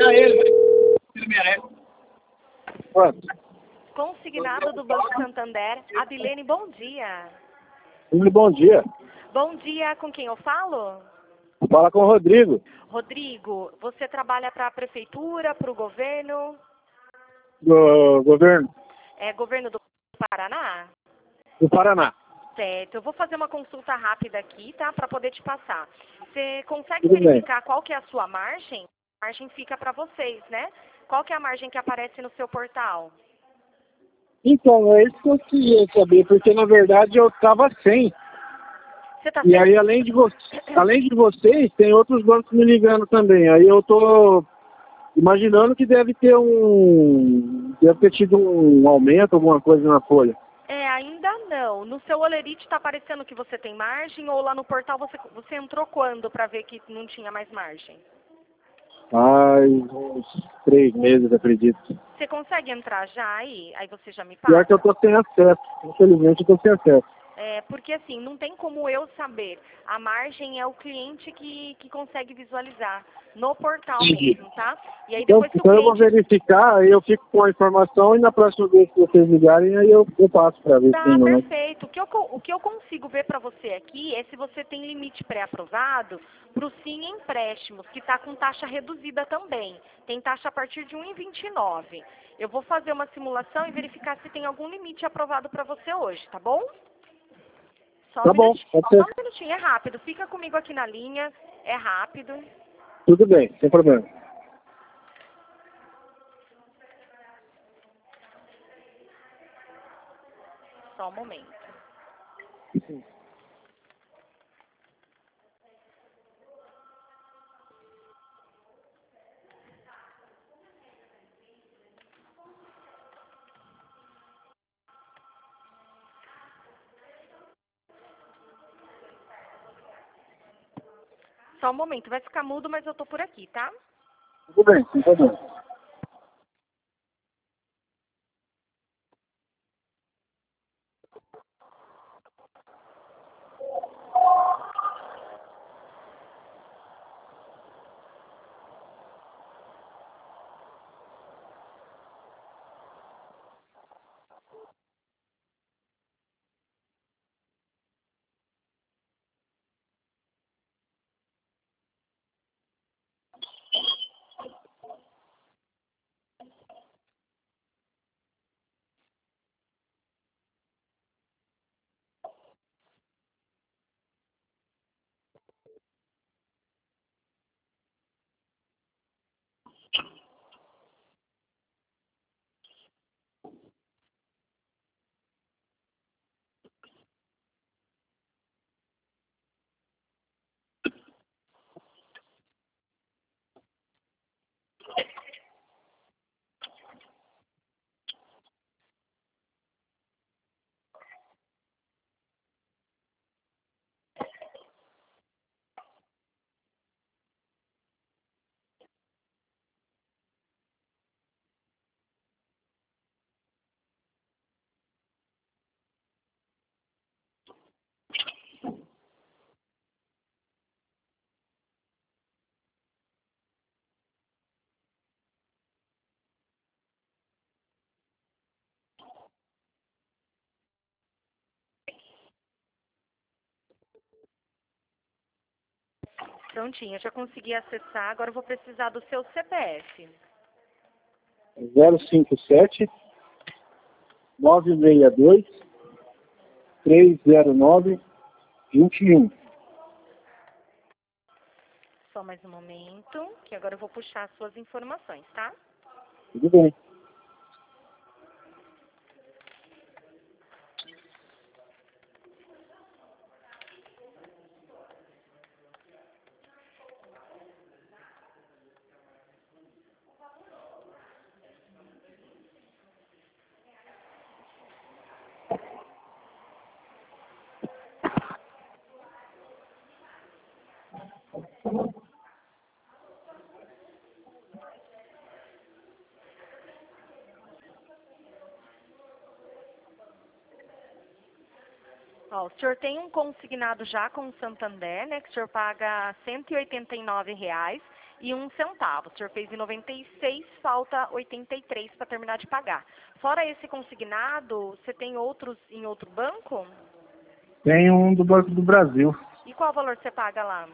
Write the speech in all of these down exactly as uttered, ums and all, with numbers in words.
ganhar ele, ele merece. Quanto? Consignado do Banco Santander, Abilene, bom dia. Bom dia. Bom dia, com quem eu falo? Fala com o Rodrigo. Rodrigo, você trabalha para a prefeitura, para o governo? Do governo. É governo do Paraná? Do Paraná. Certo, eu vou fazer uma consulta rápida aqui, tá? Para poder te passar. Você consegue Tudo verificar qual que é a sua margem? A margem fica para vocês, né? Qual que é a margem que aparece no seu portal? Então, é isso que eu queria saber, porque na verdade eu estava sem. Você tá E sem... aí, além de, vo além de vocês, tem outros bancos me ligando também. Aí eu tô imaginando que deve ter um... Deve ter tido um aumento, alguma coisa na folha. É, ainda não. No seu Olerite está aparecendo que você tem margem ou lá no portal você, você entrou quando para ver que não tinha mais margem? Faz uns três meses, acredito. Você consegue entrar já aí? Aí você já me Pior passa? que eu tô sem acesso. Infelizmente eu tô sem acesso. É, porque assim, não tem como eu saber. A margem é o cliente que, que consegue visualizar no portal Entendi. mesmo, tá? E aí Então, depois que o então eu vou cliente... verificar, aí eu fico com a informação e na próxima vez que vocês ligarem, aí eu, eu passo para ver se Tá, tem ou não. perfeito. O que eu, co- o que eu consigo ver para você aqui é se você tem limite pré-aprovado para o Sim Empréstimos, que está com taxa reduzida também. Tem taxa a partir de um vírgula vinte e nove. Eu vou fazer uma simulação e verificar se tem algum limite aprovado para você hoje, tá bom? Só um Tá bom, minutinho, pode só ser. um minutinho, é rápido. Fica comigo aqui na linha, é rápido. Tudo bem, sem problema. Só um momento. Só um momento, vai ficar mudo, mas eu tô por aqui, tá? Tudo bem, sem problema. Prontinho, eu já consegui acessar, agora eu vou precisar do seu C P F. zero cinco sete, nove seis dois, três zero nove, dois um. Só mais um momento, que agora eu vou puxar as suas informações, tá? Tudo bem. Ó, o senhor tem um consignado já com o Santander, né? Que o senhor paga cento e oitenta e nove reais e um centavo. O senhor fez em noventa e seis, falta oitenta e três para terminar de pagar. Fora esse consignado, você tem outros em outro banco? Tem um do Banco do Brasil. E qual valor você paga lá?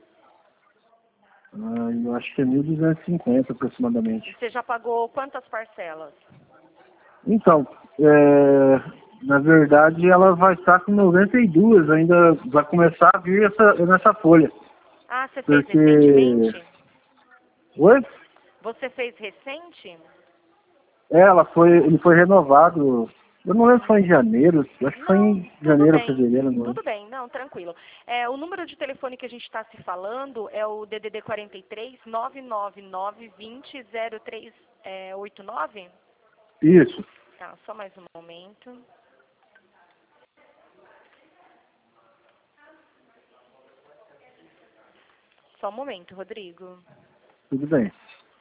Ah, eu acho que é mil duzentos e cinquenta aproximadamente. Você já pagou quantas parcelas? Então, é, na verdade ela vai estar com noventa e dois, ainda vai começar a vir essa, nessa folha. Ah, você fez Porque... recentemente? Oi? Você fez recente? É, ela foi, ele foi renovado, eu não lembro se foi em janeiro, acho que foi Não, em janeiro ou tudo bem. fevereiro. Não. Tudo bem, não, tranquilo. É, o número de telefone que a gente está se falando é o D D D quarenta e três, nove nove nove, vinte, zero três oito nove? Isso. Tá, só mais um momento. Só um momento, Rodrigo. Tudo bem.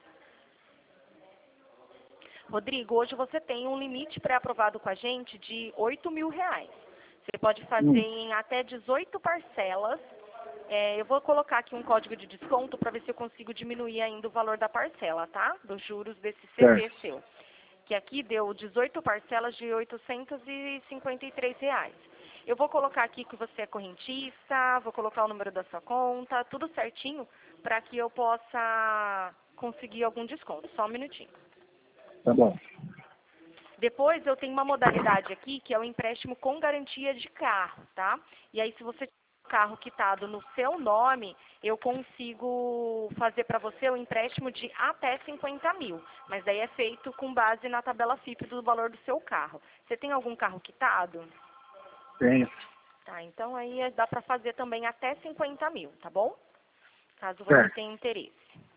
Rodrigo, hoje você tem um limite pré-aprovado com a gente de oito mil reais. Você pode fazer Hum. em até dezoito parcelas. É, eu vou colocar aqui um código de desconto para ver se eu consigo diminuir ainda o valor da parcela, tá? Dos juros desse C P Certo. seu. Que aqui deu dezoito parcelas de oitocentos e cinquenta e três reais. Eu vou colocar aqui que você é correntista, vou colocar o número da sua conta, tudo certinho, para que eu possa conseguir algum desconto. Só um minutinho. Tá bom. Depois eu tenho uma modalidade aqui, que é o empréstimo com garantia de carro, tá? E aí se você tiver o carro quitado no seu nome, eu consigo fazer para você o empréstimo de até cinquenta mil. Mas daí é feito com base na tabela F I P do valor do seu carro. Você tem algum carro quitado? Tenho. Tá, então aí dá para fazer também até cinquenta mil, tá bom? Caso você Certo. tenha interesse.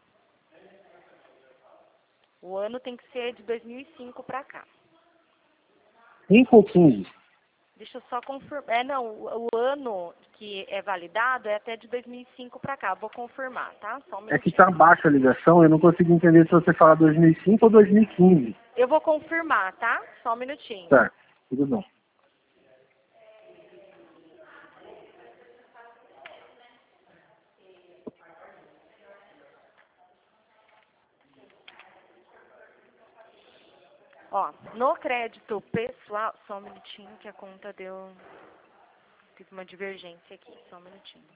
O ano tem que ser de dois mil e cinco para cá. cinco ou quinze? Deixa eu só confirmar. É, não, o, o ano que é validado é até de dois mil e cinco para cá. Vou confirmar, tá? Só um É que minutinho. tá baixa a ligação, eu não consigo entender se você fala dois mil e cinco ou dois mil e quinze. Eu vou confirmar, tá? Só um minutinho. Certo, tudo bom. Ó, no crédito pessoal... Só um minutinho que a conta deu... Teve uma divergência aqui. Só um minutinho.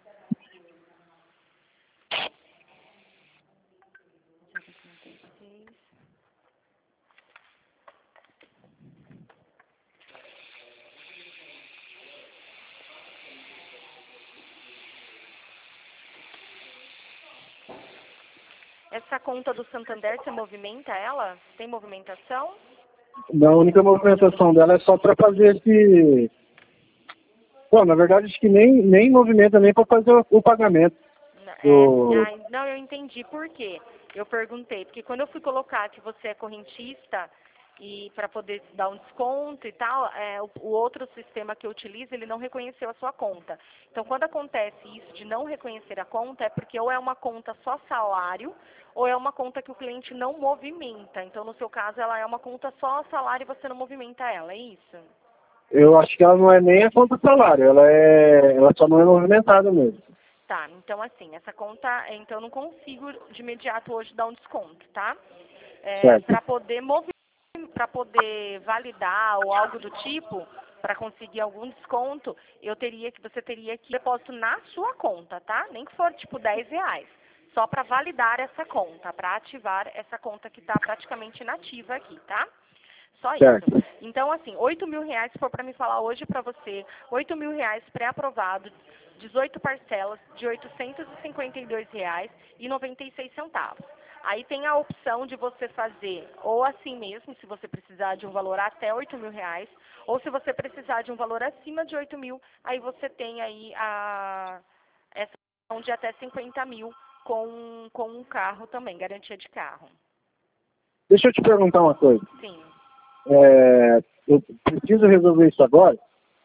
Essa conta do Santander, você movimenta ela? Tem movimentação? A única movimentação dela é só para fazer esse... Bom, na verdade, acho que nem, nem movimenta nem para fazer o, o pagamento. É, O- ah, não, eu entendi por quê. Eu perguntei, porque quando eu fui colocar que você é correntista e para poder dar um desconto e tal, é, o, o outro sistema que eu utilizo, ele não reconheceu a sua conta. Então, quando acontece isso de não reconhecer a conta, é porque ou é uma conta só salário, ou é uma conta que o cliente não movimenta. Então, no seu caso, ela é uma conta só salário e você não movimenta ela, é isso? Eu acho que ela não é nem a conta salário, ela é, ela só não é movimentada mesmo. Tá, então assim, essa conta, então eu não consigo de imediato hoje dar um desconto, tá? É, Certo. para poder mover, para poder validar ou algo do tipo, para conseguir algum desconto, eu teria que, você teria que depósito na sua conta, tá? Nem que for tipo dez reais. Só para validar essa conta, para ativar essa conta que está praticamente inativa aqui, tá? Só Certo. isso. Então, assim, oito mil reais, se for para me falar hoje para você, oito mil reais pré-aprovado, dezoito parcelas de oitocentos e cinquenta e dois reais e noventa e seis centavos. Aí tem a opção de você fazer ou assim mesmo, se você precisar de um valor até oito mil reais, ou se você precisar de um valor acima de oito mil, aí você tem aí a, essa opção de até cinquenta mil com, com um carro também, garantia de carro. Deixa eu te perguntar uma coisa. Sim. É, eu preciso resolver isso agora?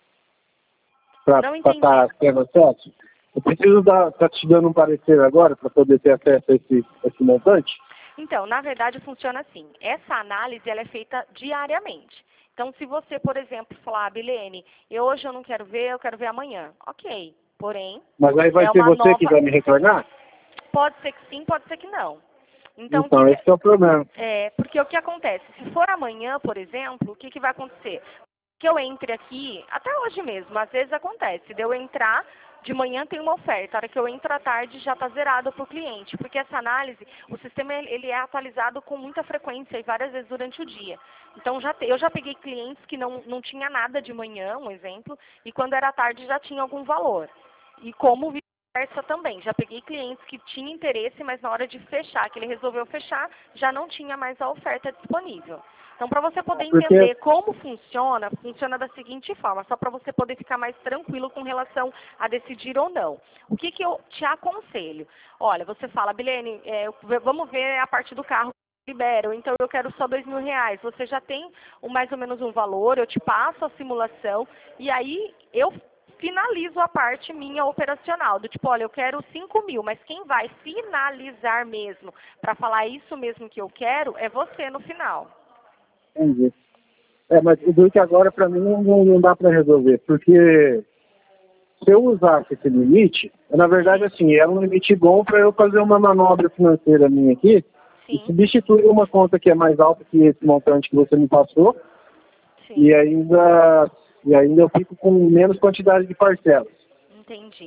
Para Não entendi. estar tendo acesso? Eu preciso estar tá te dando um parecer agora para poder ter acesso a esse, a esse montante? Então, na verdade, funciona assim. Essa análise ela é feita diariamente. Então, se você, por exemplo, falar, ah, Bilene, eu hoje eu não quero ver, eu quero ver amanhã. Ok. Porém, Mas aí vai é ser uma você nova... que vai me retornar? Pode ser que sim, pode ser que não. Então, Então, que, esse é o problema. É, porque o que acontece? Se for amanhã, por exemplo, o que, que vai acontecer? Que eu entre aqui, até hoje mesmo, às vezes acontece, de eu entrar, de manhã tem uma oferta, a hora que eu entro à tarde já está zerado para o cliente, porque essa análise, o sistema ele é atualizado com muita frequência e várias vezes durante o dia. Então, já te, eu já peguei clientes que não, não tinha nada de manhã, um exemplo, e quando era tarde já tinha algum valor. E como vice-versa também, já peguei clientes que tinham interesse, mas na hora de fechar, que ele resolveu fechar, já não tinha mais a oferta disponível. Então, para você poder Porque... entender como funciona, funciona da seguinte forma, só para você poder ficar mais tranquilo com relação a decidir ou não. O que, que eu te aconselho? Olha, você fala, Bilene, é, vamos ver a parte do carro que libera, então eu quero só dois mil reais. Você já tem um, mais ou menos um valor, eu te passo a simulação e aí eu finalizo a parte minha operacional, do tipo, olha, eu quero cinco mil, mas quem vai finalizar mesmo, para falar isso mesmo que eu quero, é você no final. Entendi. É, mas o duro que agora para mim não, não dá para resolver, porque se eu usasse esse limite, na verdade assim, era um limite bom para eu fazer uma manobra financeira minha aqui, Sim. e substituir uma conta que é mais alta que esse montante que você me passou, Sim. e ainda, e ainda eu fico com menos quantidade de parcelas. Entendi.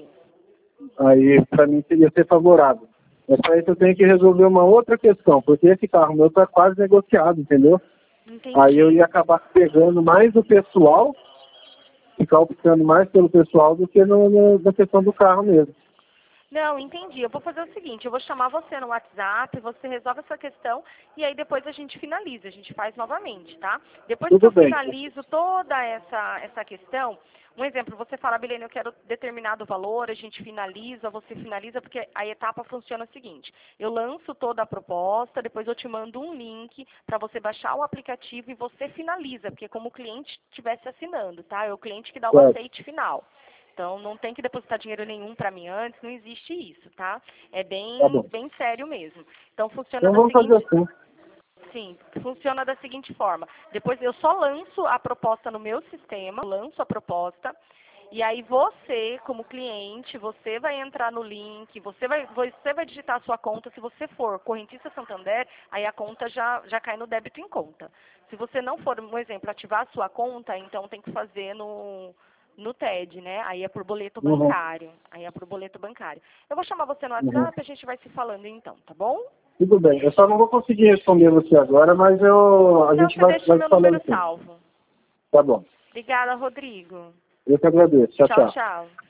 Aí para mim seria ser favorável. Mas para isso eu tenho que resolver uma outra questão, porque esse carro meu está quase negociado, entendeu? Entendi. Aí eu ia acabar pegando mais o pessoal, ficar optando mais pelo pessoal do que no, no, na questão do carro mesmo. Não, entendi. Eu vou fazer o seguinte, eu vou chamar você no WhatsApp, você resolve essa questão e aí depois a gente finaliza, a gente faz novamente, tá? Depois Tudo que eu bem. finalizo toda essa, essa questão, um exemplo, você fala, Bilene, eu quero determinado valor, a gente finaliza, você finaliza, porque a etapa funciona o seguinte, eu lanço toda a proposta, depois eu te mando um link para você baixar o aplicativo e você finaliza, porque como o cliente estivesse assinando, tá? É o cliente que dá o Certo. aceite final. Então, não tem que depositar dinheiro nenhum para mim antes, não existe isso, tá? É bem, Tá bom. bem sério mesmo. Então, funciona Então da vamos seguinte... fazer assim. Sim, funciona da seguinte forma. Depois eu só lanço a proposta no meu sistema, lanço a proposta, e aí você, como cliente, você vai entrar no link, você vai, você vai digitar a sua conta. Se você for correntista Santander, aí a conta já, já cai no débito em conta. Se você não for, um exemplo, ativar a sua conta, então tem que fazer no... no T E D, né? Aí é por boleto Uhum. bancário. Aí é por boleto bancário. Eu vou chamar você no WhatsApp, Uhum. a gente vai se falando então, tá bom? Tudo bem. Eu só não vou conseguir responder você agora, mas eu, a Então gente você vai, deixa vai meu falando número assim. salvo. Tá bom. Obrigada, Rodrigo. Eu que agradeço. Tchau, Tchau, tchau. tchau.